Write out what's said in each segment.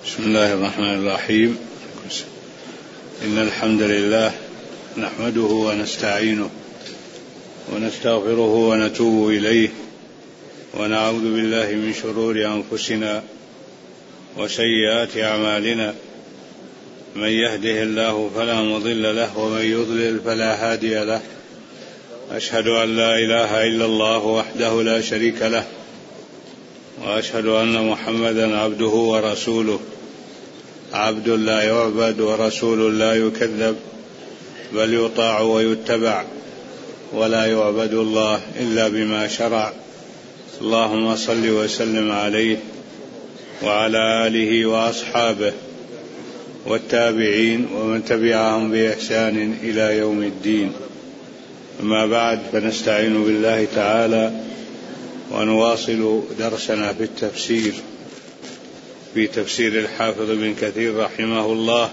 بسم الله الرحمن الرحيم. إن الحمد لله نحمده ونستعينه ونستغفره ونتوب إليه ونعوذ بالله من شرور أنفسنا وسيئات أعمالنا، من يهده الله فلا مضل له ومن يضلل فلا هادي له. أشهد أن لا إله إلا الله وحده لا شريك له، وأشهد أن محمدا عبده ورسوله، عبد لا يعبد ورسول لا يكذب، بل يطاع ويتبع، ولا يعبد الله إلا بما شرع. اللهم صل وسلم عليه وعلى آله وأصحابه والتابعين ومن تبعهم بإحسان إلى يوم الدين. أما بعد، فنستعين بالله تعالى ونواصل درسنا في التفسير في تفسير الحافظ ابن كثير رحمه الله.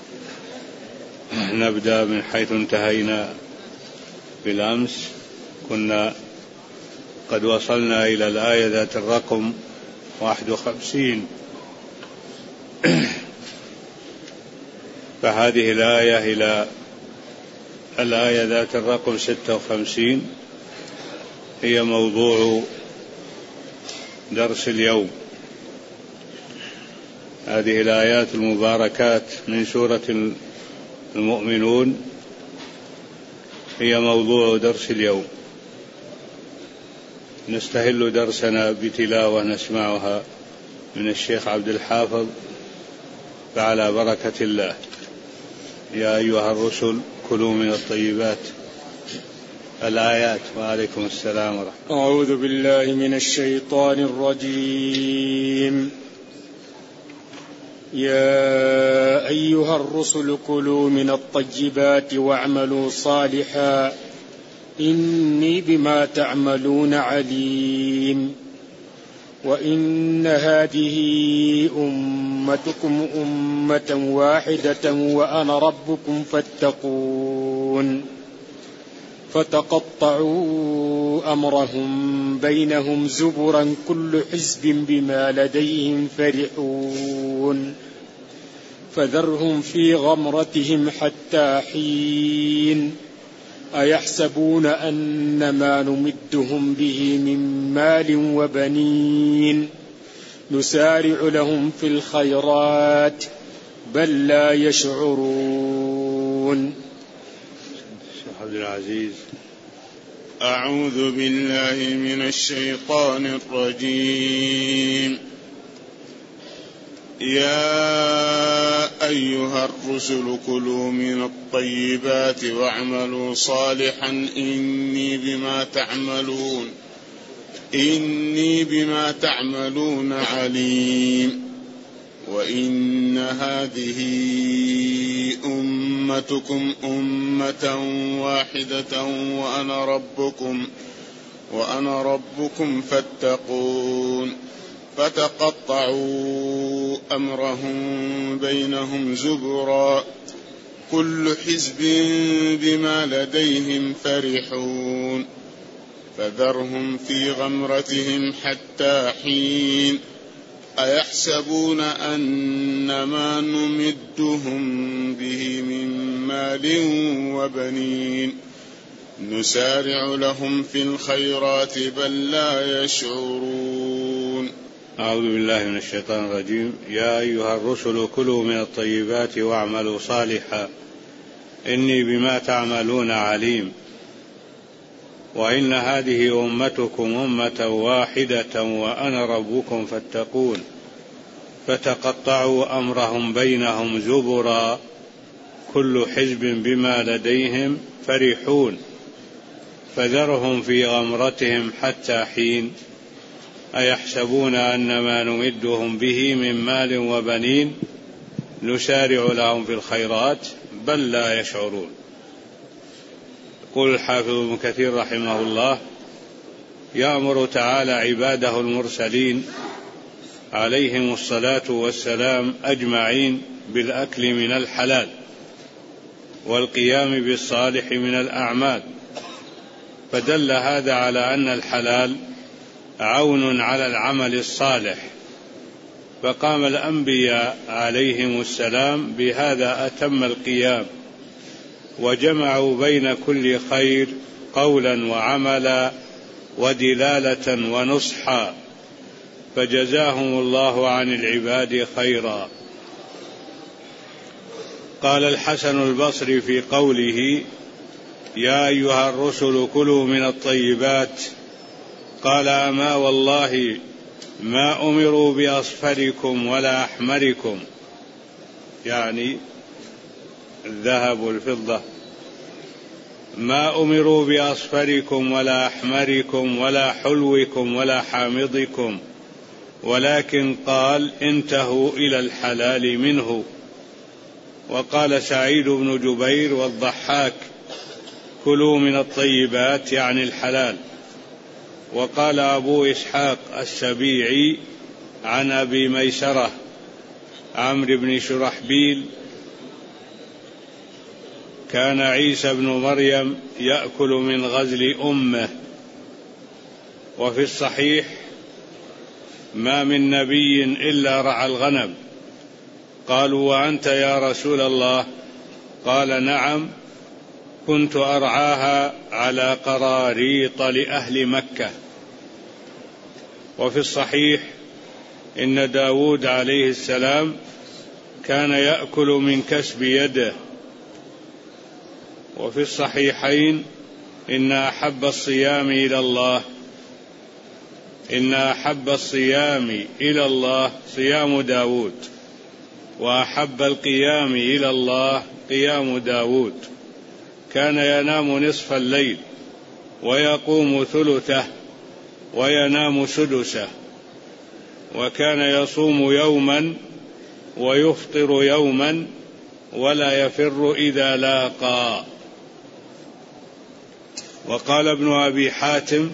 نبدأ من حيث انتهينا بالأمس. كنا قد وصلنا إلى الآية ذات الرقم 51، فهذه الآية إلى الآية ذات الرقم 56 هي موضوع درس اليوم. هذه الآيات المباركات من سورة المؤمنون هي موضوع درس اليوم. نستهل درسنا بتلاوة نسمعها من الشيخ عبد الحافظ، فعلى بركة الله. يا أيها الرسل كلوا من الطيبات، الآيات. وعليكم السلام ورحمة الله. أعوذ بالله من الشيطان الرجيم. يا أيها الرسل كلوا من الطيبات واعملوا صالحا إني بما تعملون عليم. وإن هذه أمتكم أمة واحدة وأنا ربكم فاتقون. فتقطعوا أمرهم بينهم زبرا كل حزب بما لديهم فرحون. فذرهم في غمرتهم حتى حين. أيحسبون أن ما نمدهم به من مال وبنين نسارع لهم في الخيرات بل لا يشعرون. عبد العزيز. أعوذ بالله من الشيطان الرجيم. يا أيها الرسل كلوا من الطيبات واعملوا صالحا إني بما تعملون عليم. وإن هذه أمتكم أمة واحدة وأنا ربكم فاتقون. فتقطعوا أمرهم بينهم زبرا كل حزب بما لديهم فرحون. فذرهم في غمرتهم حتى حين. أيحسبون أن ما نمدهم به من مال وبنين نسارع لهم في الخيرات بل لا يشعرون. أعوذ بالله من الشيطان الرجيم. يا أيها الرسل كلوا من الطيبات واعملوا صالحا إني بما تعملون عليم. وإن هذه أمتكم أمة واحدة وأنا ربكم فاتقون. فتقطعوا أمرهم بينهم زبرا كل حزب بما لديهم فرحون. فذرهم في غمرتهم حتى حين. أيحسبون أن ما نمدهم به من مال وبنين نسارع لهم في الخيرات بل لا يشعرون. يقول الحافظ ابن كثير رحمه الله: يأمر تعالى عباده المرسلين عليهم الصلاة والسلام أجمعين بالأكل من الحلال والقيام بالصالح من الأعمال. فدل هذا على أن الحلال عون على العمل الصالح فقام الأنبياء عليهم السلام بهذا أتم القيام، وجمعوا بين كل خير قولا وعملا ودلالة ونصحا، فجزاهم الله عن العباد خيرا. قال الحسن البصري في قوله: يا أيها الرسل كلوا من الطيبات، قال: أما والله ما أمروا بأصفركم ولا أحمركم، يعني الذهب والفضة، ما أمروا بأصفركم ولا أحمركم ولا حلوكم ولا حامضكم، ولكن قال: انتهوا إلى الحلال منه. وقال سعيد بن جبير والضحاك: كلوا من الطيبات، يعني الحلال. وقال أبو إسحاق السبيعي عن أبي ميسرة عمرو بن شرحبيل: كان عيسى بن مريم يأكل من غزل أمه. وفي الصحيح: ما من نبي إلا رعى الغنم. قالوا: وأنت يا رسول الله؟ قال: نعم، كنت أرعاها على قراريط لأهل مكة. وفي الصحيح: إن داود عليه السلام كان يأكل من كسب يده. وفي الصحيحين: إن أحب الصيام إلى الله صيام داود، وأحب القيام إلى الله قيام داود، كان ينام نصف الليل ويقوم ثلثه وينام سدسه، وكان يصوم يوما ويفطر يوما ولا يفر إذا لاقى. وقال ابن أبي حاتم: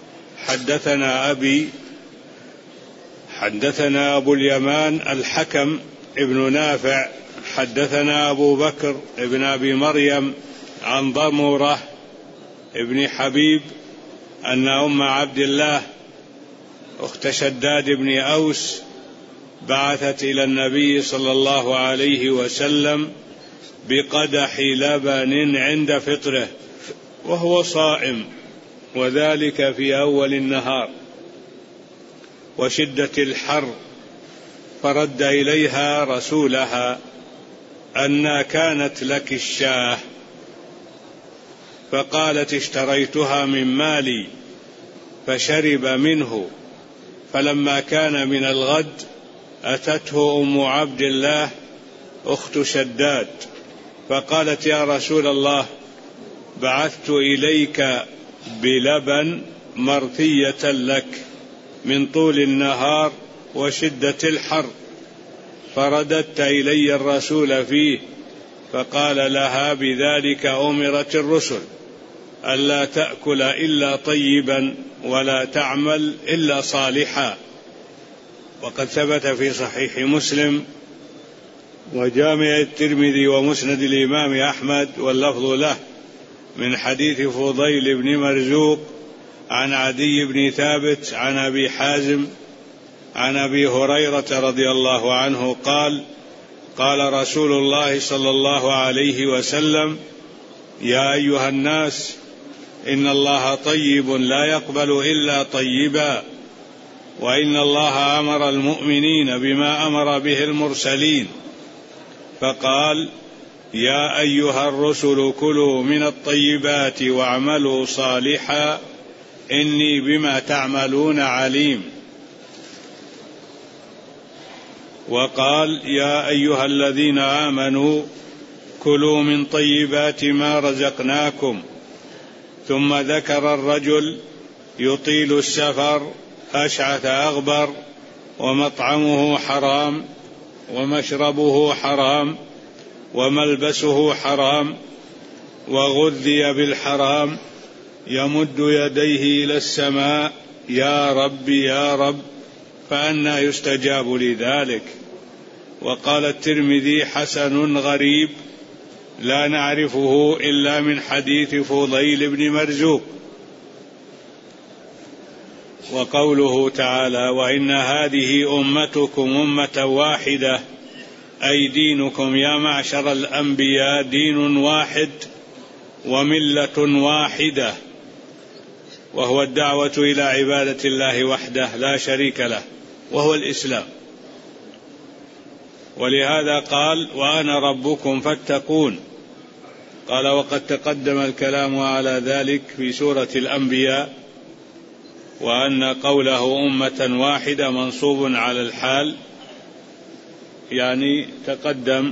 حدثنا أبو اليمان الحكم ابن نافع حدثنا أبو بكر ابن أبي مريم عن ضمرة ابن حبيب أن أم عبد الله أخت شداد بن أوس بعثت إلى النبي صلى الله عليه وسلم بقدح لبن عند فطره وهو صائم، وذلك في أول النهار وشدة الحر، فرد إليها رسولها: أنى كانت لك الشاه؟ فقالت: اشتريتها من مالي. فشرب منه. فلما كان من الغد أتته أم عبد الله أخت شداد فقالت: يا رسول الله، بعثت إليك بلبن مرثية لك من طول النهار وشدة الحر، فرددت إلي الرسول فيه. فقال لها: بذلك أمرت الرسل، ألا تأكل إلا طيبا ولا تعمل إلا صالحا. وقد ثبت في صحيح مسلم وجامع الترمذي ومسند الإمام أحمد واللفظ له من حديث فضيل بن مرزوق عن عدي بن ثابت عن أبي حازم عن أبي هريرة رضي الله عنه قال: قال رسول الله صلى الله عليه وسلم: يا أيها الناس، إن الله طيب لا يقبل إلا طيبا، وإن الله أمر المؤمنين بما أمر به المرسلين، فقال: يا أيها الرسل كلوا من الطيبات واعملوا صالحا إني بما تعملون عليم. وقال: يا أيها الذين آمنوا كلوا من طيبات ما رزقناكم. ثم ذكر الرجل يطيل السفر أشعث أغبر ومطعمه حرام ومشربه حرام وملبسه حرام وغذي بالحرام، يمد يديه إلى السماء: يا رب يا رب، فأنى يستجاب لذلك. وقال الترمذي: حسن غريب لا نعرفه إلا من حديث فضيل بن مرزوق. وقوله تعالى: وإن هذه أمتكم أمة واحدة، أي دينكم يا معشر الأنبياء دين واحد وملة واحدة، وهو الدعوة إلى عبادة الله وحده لا شريك له، وهو الإسلام. ولهذا قال: وأنا ربكم فاتقون. قال: وقد تقدم الكلام على ذلك في سورة الأنبياء، وأن قوله أمة واحدة منصوب على الحال، يعني تقدم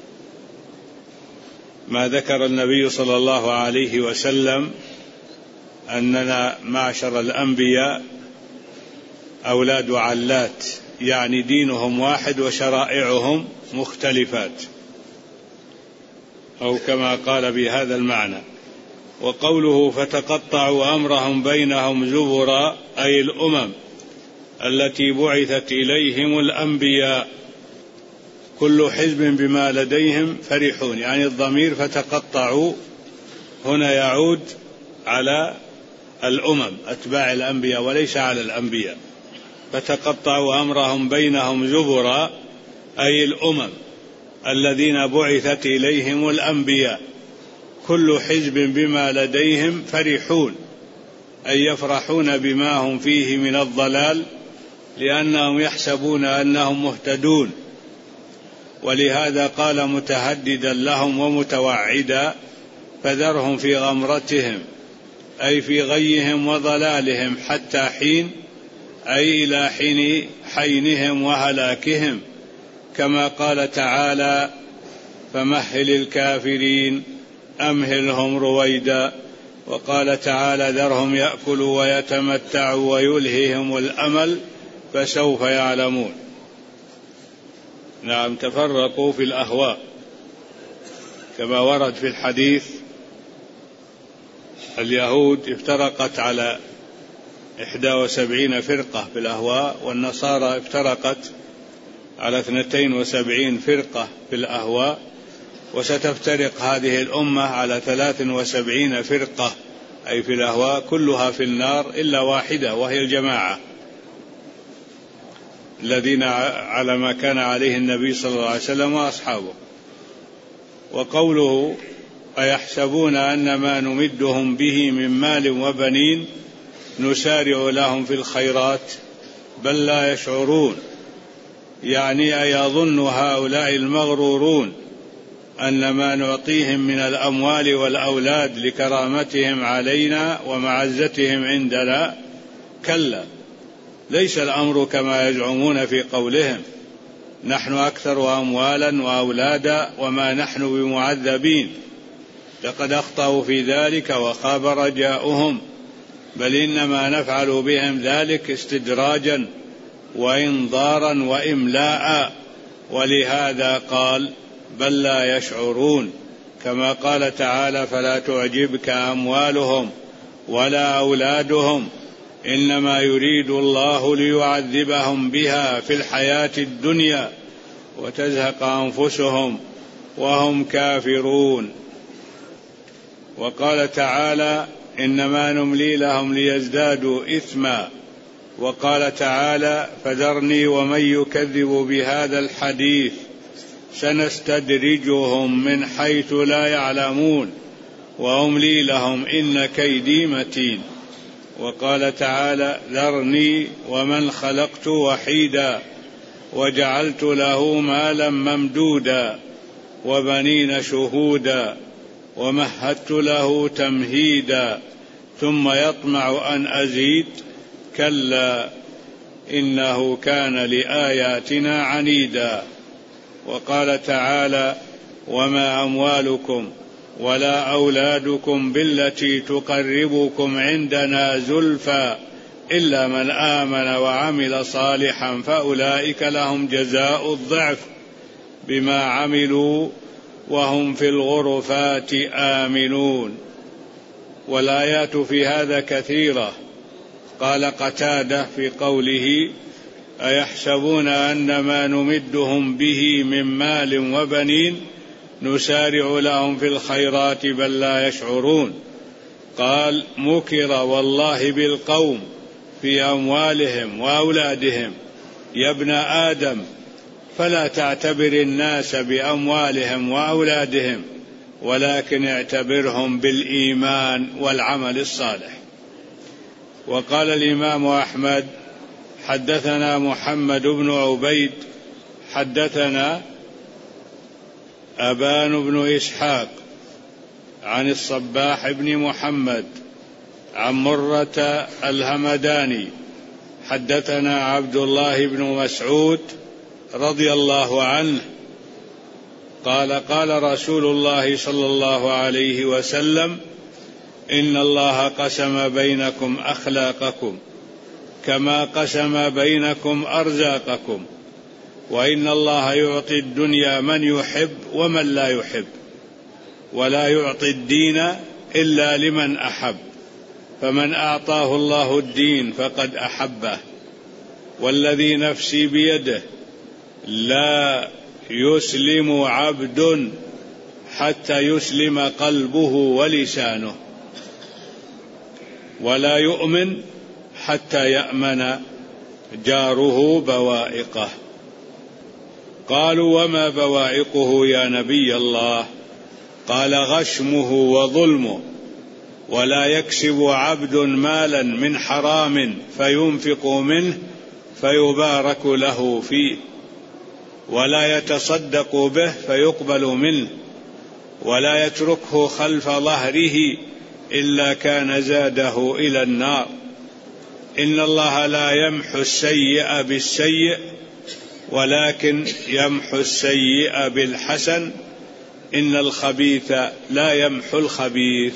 ما ذكر النبي صلى الله عليه وسلم أننا معشر الأنبياء أولاد علات، يعني دينهم واحد وشرائعهم مختلفات، أو كما قال بهذا المعنى. وقوله: فتقطعوا أمرهم بينهم زبرا، أي الأمم التي بعثت إليهم الأنبياء كل حزب بما لديهم فرحون، يعني الضمير فتقطعوا هنا يعود على الأمم أتباع الأنبياء وليس على الأنبياء. فتقطعوا أمرهم بينهم زبرا، أي الأمم الذين بعثت إليهم الأنبياء كل حزب بما لديهم فرحون، أي يفرحون بما هم فيه من الضلال، لأنهم يحسبون أنهم مهتدون. ولهذا قال متهددا لهم ومتوعدا: فذرهم في غمرتهم، أي في غيهم وضلالهم حتى حين، أي إلى حين حينهم وهلاكهم، كما قال تعالى: فمهل الكافرين أمهلهم رويدا. وقال تعالى: ذرهم يأكلوا ويتمتعوا ويلههم الأمل فسوف يعلمون. نعم، تفرقوا في الأهواء كما ورد في الحديث. اليهود افترقت على 71 فرقة في الأهواء، والنصارى افترقت على 72 فرقة في الأهواء، وستفترق هذه الأمة على 73 فرقة أي في الأهواء، كلها في النار إلا واحدة، وهي الجماعة الذين على ما كان عليه النبي صلى الله عليه وسلم وأصحابه. وقوله: أيحسبون أن ما نمدهم به من مال وبنين نسارع لهم في الخيرات بل لا يشعرون، يعني أيظن هؤلاء المغرورون أن ما نعطيهم من الأموال والأولاد لكرامتهم علينا ومعزتهم عندنا؟ كلا، ليس الأمر كما يزعمون في قولهم: نحن أكثر أموالا وأولادا وما نحن بمعذبين. لقد أخطأوا في ذلك وخاب رجاؤهم، بل إنما نفعل بهم ذلك استدراجا وإنذارا وإملاء. ولهذا قال: بل لا يشعرون، كما قال تعالى: فلا تعجبك أموالهم ولا أولادهم إنما يريد الله ليعذبهم بها في الحياة الدنيا وتزهق أنفسهم وهم كافرون. وقال تعالى: إنما نملي لهم ليزدادوا إثما. وقال تعالى: فذرني ومن يكذب بهذا الحديث سنستدرجهم من حيث لا يعلمون وأملي لهم إن كيدي متين. وقال تعالى: ذرني ومن خلقت وحيدا وجعلت له مالا ممدودا وبنين شهودا ومهدت له تمهيدا ثم يطمع أن أزيد كلا إنه كان لآياتنا عنيدا. وقال تعالى: وما أموالكم ولا أولادكم بالتي تقربكم عندنا زلفى إلا من آمن وعمل صالحا فأولئك لهم جزاء الضعف بما عملوا وهم في الغرفات آمنون. والآيات في هذا كثيرة. قال قتادة في قوله: أيحسبون أن ما نمدهم به من مال وبنين نسارع لهم في الخيرات بل لا يشعرون. قال: مكر والله بالقوم في أموالهم وأولادهم. يا ابن آدم فلا تعتبر الناس بأموالهم وأولادهم، ولكن اعتبرهم بالإيمان والعمل الصالح. وقال الإمام أحمد: حدثنا محمد بن عبيد حدثنا أبان بن إسحاق عن الصباح بن محمد عن مرة الهمداني حدثنا عبد الله بن مسعود رضي الله عنه قال: قال رسول الله صلى الله عليه وسلم: إن الله قسم بينكم أخلاقكم كما قسم بينكم أرزاقكم، وإن الله يعطي الدنيا من يحب ومن لا يحب، ولا يعطي الدين إلا لمن أحب، فمن أعطاه الله الدين فقد أحبه، والذي نفسي بيده لا يسلم عبد حتى يسلم قلبه ولسانه، ولا يؤمن حتى يأمن جاره بوائقه. قالوا: وما بوائقه يا نبي الله؟ قال: غشمه وظلمه، ولا يكسب عبد مالا من حرام فينفق منه فيبارك له فيه، ولا يتصدق به فيقبل منه، ولا يتركه خلف ظهره إلا كان زاده إلى النار. إن الله لا يمحو السيئ بالسيئ، ولكن يمحو السيئ بالحسن، إن الخبيث لا يمحو الخبيث.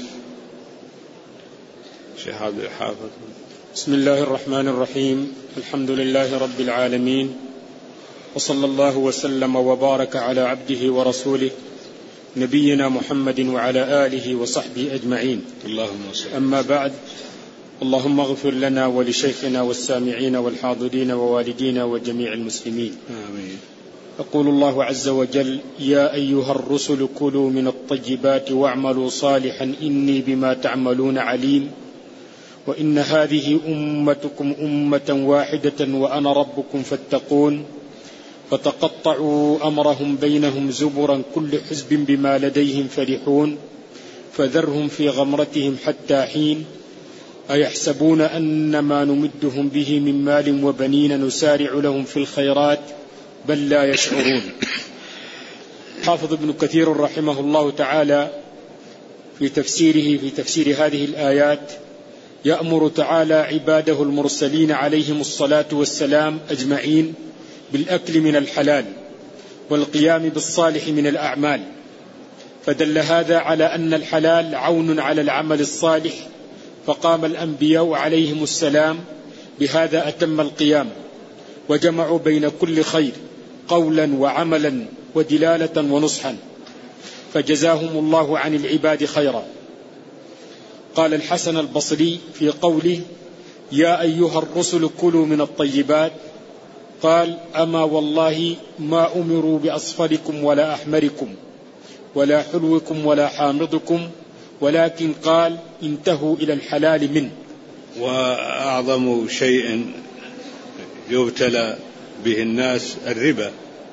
شيخ عبد الحافظ. بسم الله الرحمن الرحيم. الحمد لله رب العالمين، وصلى الله وسلم وبارك على عبده ورسوله نبينا محمد وعلى آله وصحبه أجمعين. اللهم صل. أما بعد، اللهم اغفر لنا ولشيخنا والسامعين والحاضرين ووالدينا وجميع المسلمين. آمين. يقول الله عز وجل: يا أيها الرسل كلوا من الطيبات واعملوا صالحا إني بما تعملون عليم، وإن هذه أمتكم أمة واحدة وأنا ربكم فاتقون. فتقطعوا أمرهم بينهم زبرا كل حزب بما لديهم فرحون، فذرهم في غمرتهم حتى حين. أيحسبون أن ما نمدهم به من مال وبنين نسارع لهم في الخيرات بل لا يشعرون. حافظ ابن كثير رحمه الله تعالى في تفسير هذه الآيات يأمر تعالى عباده المرسلين عليهم الصلاة والسلام أجمعين بالأكل من الحلال والقيام بالصالح من الأعمال، فدل هذا على أن الحلال عون على العمل الصالح، فقام الأنبياء عليهم السلام بهذا أتم القيام، وجمعوا بين كل خير قولا وعملا ودلالة ونصحا، فجزاهم الله عن العباد خيرا. قال الحسن البصري في قوله: يا أيها الرسل كلوا من الطيبات، قال: أما والله ما أمروا بأصفركم ولا أحمركم ولا حلوكم ولا حامضكم، ولكن قال: انتهوا إلى الحلال منه. وأعظم شيء يبتلى به الناس الربا.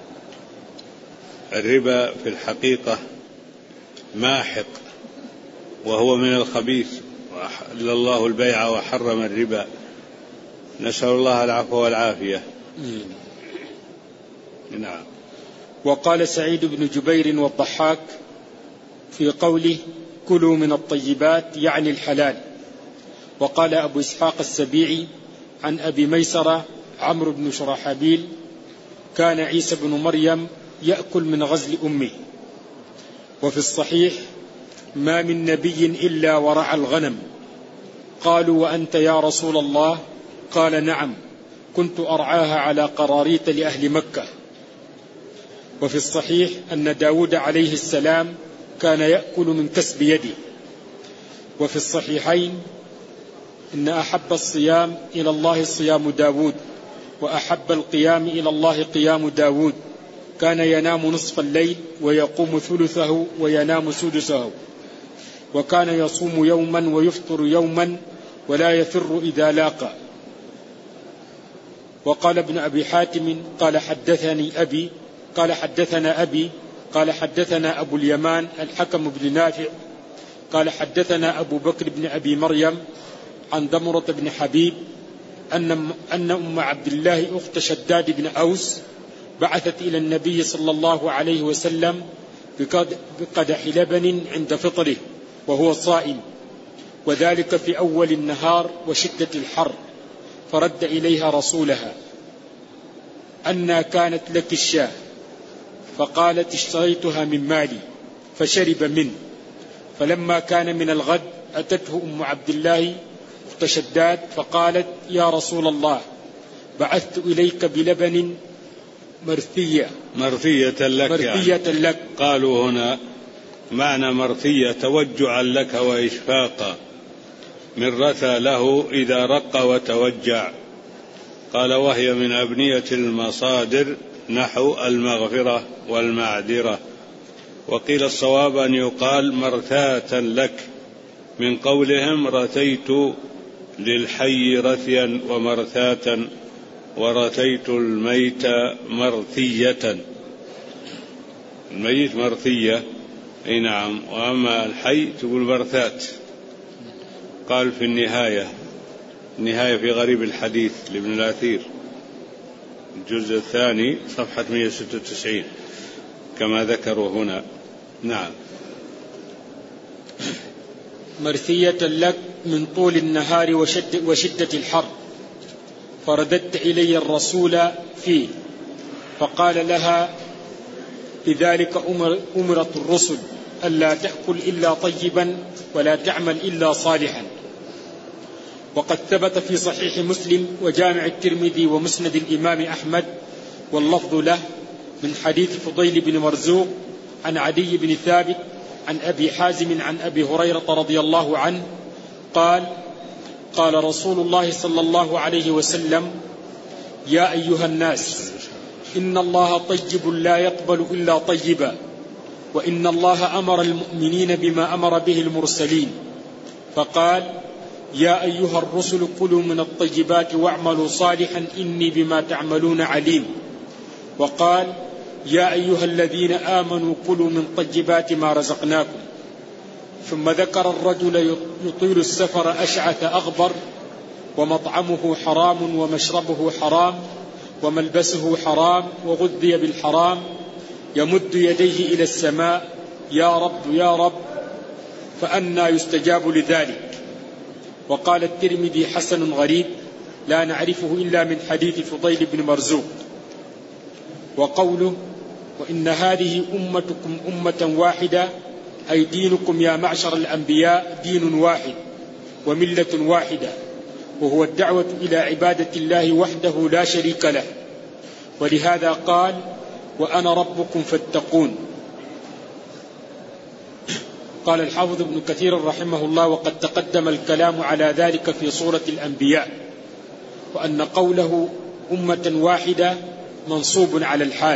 الربا في الحقيقة ماحق، وهو من الخبيث، وأحل الله البيع وحرم الربا. نسأل الله العفو والعافية. نعم. وقال سعيد بن جبير والضحاك في قوله: كلوا من الطيبات يعني الحلال. وقال أبو إسحاق السبيعي عن أبي ميسرة عمرو بن شرحبيل: كان عيسى بن مريم يأكل من غزل أمه. وفي الصحيح: ما من نبي إلا ورعى الغنم. قالوا: وأنت يا رسول الله؟ قال: نعم، كنت أرعاها على قراريط لأهل مكة. وفي الصحيح أن داود عليه السلام كان يأكل من كسب يده. وفي الصحيحين إن أحب الصيام إلى الله صيام داود، وأحب القيام إلى الله قيام داود، كان ينام نصف الليل ويقوم ثلثه وينام سدسه، وكان يصوم يوما ويفطر يوما ولا يفر إذا لاقى، وقال ابن أبي حاتم قال حدثني أبي قال حدثنا أبي قال حدثنا أبو اليمان الحكم بن نافع قال حدثنا أبو بكر بن أبي مريم عن ضمرة بن حبيب أن أم عبد الله أخت شداد بن أوس بعثت إلى النبي صلى الله عليه وسلم بقدح لبن عند فطره وهو صائم، وذلك في أول النهار وشدة الحر، فرد إليها رسولها أن كانت لك الشاة، فقالت اشتريتها من مالي، فشرب منه. فلما كان من الغد أتته أم عبد الله أخت شداد فقالت يا رسول الله بعثت إليك بلبن مرثية لك. قالوا هنا معنى مرثية توجعا لك وإشفاقا، من رثى له إذا رق وتوجع. قال وهي من أبنية المصادر نحو المغفرة والمعذرة. وقيل الصواب أن يقال مرثاة لك، من قولهم رثيت للحي رثيا ومرثاة، ورثيت الميت مرثية. الميت مرثية أي نعم، وأما الحي تقول مرثات. قال في النهاية في غريب الحديث لابن الأثير الجزء الثاني صفحة 196 كما ذكروا هنا. نعم. مرثية لك من طول النهار وشدة الحر، فرددت إلي الرسول فيه، فقال لها بذلك أمرت الرسل ألا تأكل إلا طيبا ولا تعمل إلا صالحا. وقد ثبت في صحيح مسلم وجامع الترمذي ومسند الإمام أحمد واللفظ له من حديث فضيل بن مرزوق عن عدي بن ثابت عن أبي حازم عن أبي هريرة رضي الله عنه قال قال رسول الله صلى الله عليه وسلم يا أيها الناس إن الله طيب لا يقبل إلا طيبا، وإن الله أمر المؤمنين بما أمر به المرسلين، فقال يا أيها الرسل كلوا من الطيبات واعملوا صالحا إني بما تعملون عليم. وقال يا أيها الذين آمنوا كلوا من طيبات ما رزقناكم. ثم ذكر الرجل يطيل السفر أشعث أغبر ومطعمه حرام ومشربه حرام وملبسه حرام وغذي بالحرام، يمد يديه إلى السماء يا رب يا رب، فأنى يستجاب لذلك. وقال الترمذي حسن غريب لا نعرفه إلا من حديث فضيل بن مرزوق. وقوله وإن هذه أمتكم أمة واحدة أي دينكم يا معشر الأنبياء دين واحد وملة واحدة، وهو الدعوة إلى عبادة الله وحده لا شريك له. ولهذا قال وأنا ربكم فاتقون. قال الحافظ ابن كثير رحمه الله وقد تقدم الكلام على ذلك في سورة الأنبياء، وأن قوله أمة واحدة منصوب على الحال.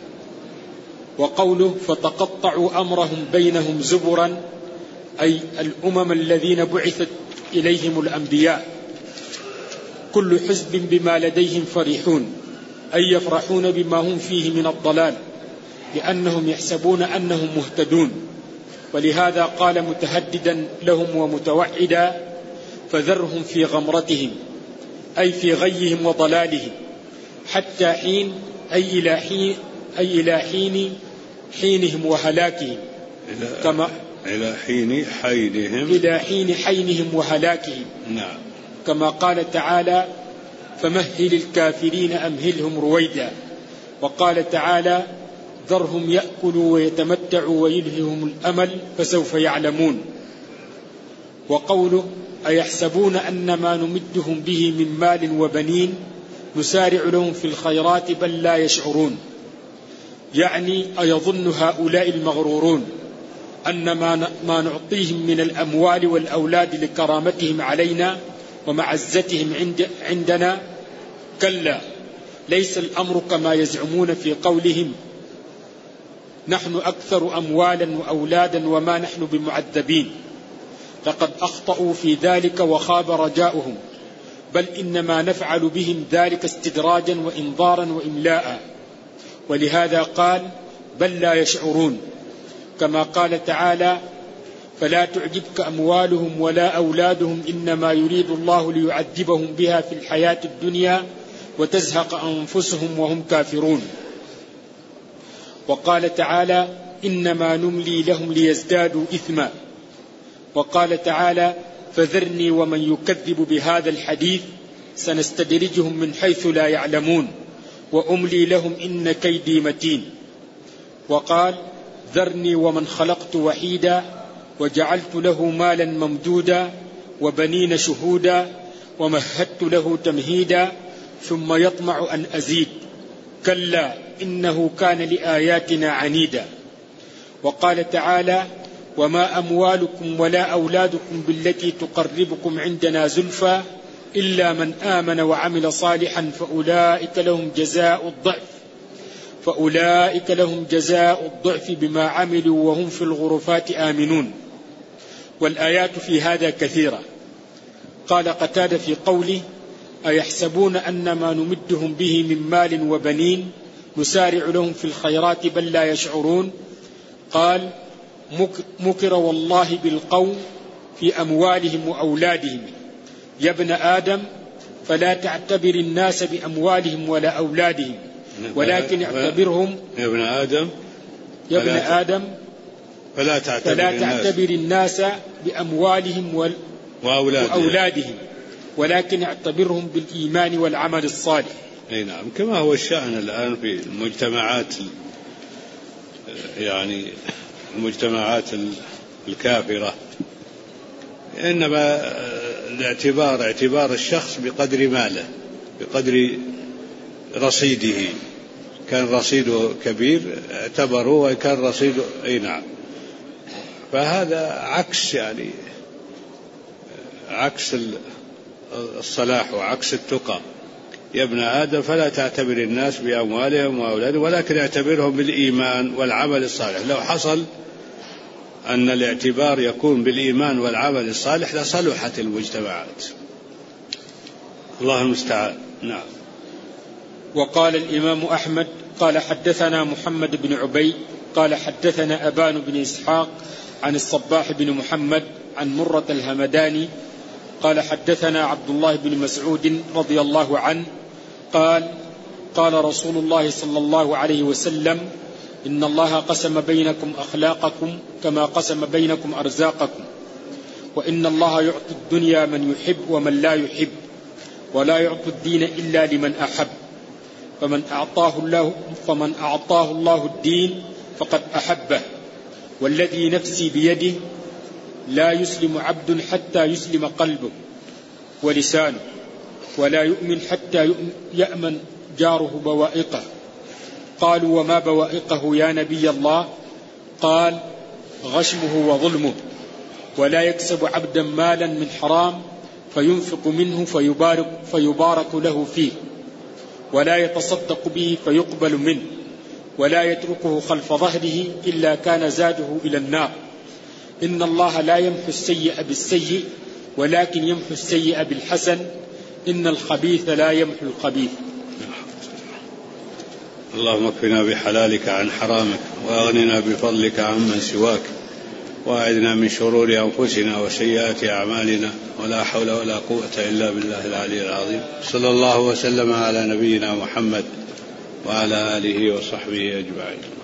وقوله فتقطعوا أمرهم بينهم زبرا أي الأمم الذين بعثت إليهم الأنبياء، كل حزب بما لديهم فرحون أي يفرحون بما هم فيه من الضلال، لأنهم يحسبون أنهم مهتدون. ولهذا قال متهددا لهم ومتوعدا فذرهم في غمرتهم أي في غيهم وضلالهم حتى حين أي إلى حينهم وهلاكهم، كما إلى حين حينهم وهلاكهم. نعم. كما قال تعالى فمهل الكافرين أمهلهم رويدا. وقال تعالى ذرهم يأكلوا ويتمتعوا ويلههم الأمل فسوف يعلمون. وقوله أيحسبون أن ما نمدهم به من مال وبنين نسارع لهم في الخيرات بل لا يشعرون، يعني أيظن هؤلاء المغرورون أن ما نعطيهم من الأموال والأولاد لكرامتهم علينا ومعزتهم عندنا؟ كلا، ليس الأمر كما يزعمون في قولهم نحن أكثر أموالا وأولادا وما نحن بمعذبين، لقد أخطأوا في ذلك وخاب رجاؤهم، بل إنما نفعل بهم ذلك استدراجا وإنذارا وإملاء. ولهذا قال بل لا يشعرون، كما قال تعالى فلا تعجبك أموالهم ولا أولادهم إنما يريد الله ليعذبهم بها في الحياة الدنيا وتزهق أنفسهم وهم كافرون. وقال تعالى إنما نملي لهم ليزدادوا إثما. وقال تعالى فذرني ومن يكذب بهذا الحديث سنستدرجهم من حيث لا يعلمون وأملي لهم إن كيدي متين. وقال ذرني ومن خلقت وحيدا وجعلت له مالا ممدودا وبنين شهودا ومهدت له تمهيدا ثم يطمع أن أزيد كلا إنه كان لآياتنا عنيدا. وقال تعالى وما أموالكم ولا أولادكم بالتي تقربكم عندنا زلفى إلا من آمن وعمل صالحا فأولئك لهم جزاء الضعف بما عملوا وهم في الغرفات آمنون. والآيات في هذا كثيرة. قال قتادة في قوله أيحسبون أن ما نمدهم به من مال وبنين نسارع لهم في الخيرات بل لا يشعرون. قال مكر والله بالقوم في أموالهم وأولادهم يا ابن آدم فلا تعتبر الناس بأموالهم ولا أولادهم ولكن اعتبرهم يا ابن آدم فلا تعتبر الناس بأموالهم وأولادهم ولكن اعتبرهم بالإيمان والعمل الصالح. أي نعم، كما هو الشأن الآن في المجتمعات، يعني المجتمعات الكافرة، إنما اعتبار الشخص بقدر ماله بقدر رصيده. كان رصيده كبير اعتبروه وكان رصيده أي نعم. فهذا عكس يعني عكس الصلاح وعكس التقى. يا ابن آدم فلا تعتبر الناس بأموالهم وأولادهم ولكن اعتبرهم بالإيمان والعمل الصالح. لو حصل أن الاعتبار يكون بالإيمان والعمل الصالح لصلحت المجتمعات. الله المستعان. نعم. وقال الإمام أحمد قال حدثنا محمد بن عبيد قال حدثنا أبان بن إسحاق عن الصباح بن محمد عن مرة الهمداني قال حدثنا عبد الله بن مسعود رضي الله عنه قال قال رسول الله صلى الله عليه وسلم إن الله قسم بينكم أخلاقكم كما قسم بينكم أرزاقكم وإن الله يعطي الدنيا من يحب ومن لا يحب ولا يعطي الدين إلا لمن أحب فمن أعطاه الله الدين فقد أحبه والذي نفسي بيده لا يسلم عبد حتى يسلم قلبه ولسانه ولا يؤمن حتى يأمن جاره بوائقه. قالوا وما بوائقه يا نبي الله؟ قال غشمه وظلمه ولا يكسب عبدا مالا من حرام فينفق منه فيبارك له فيه ولا يتصدق به فيقبل منه ولا يتركه خلف ظهره إلا كان زاده إلى النار. إن الله لا يمحو السيء بالسيء ولكن يمحو السيء بالحسن إن الخبيث لا يمحو الخبيث. اللهم اكفنا بحلالك عن حرامك وأغننا بفضلك عمن سواك وأعذنا من شرور أنفسنا وسيئات أعمالنا ولا حول ولا قوة إلا بالله العلي العظيم. صلى الله وسلم على نبينا محمد وعلى آله وصحبه أجمعين.